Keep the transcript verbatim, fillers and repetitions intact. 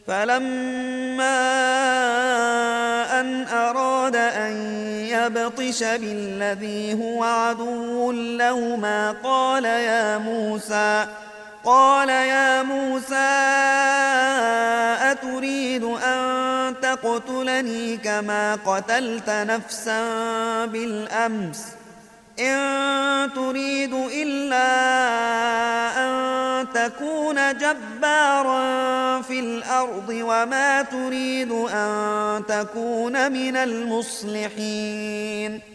فلما أن أراد أن يبطش بالذي هو عدو لهما قال يا موسى قال يا موسى أتريد أن تقتلني كما قتلت نفسا بالأمس إن تريد إلا أن تكون جبارا في الأرض وما تريد أن تكون من المصلحين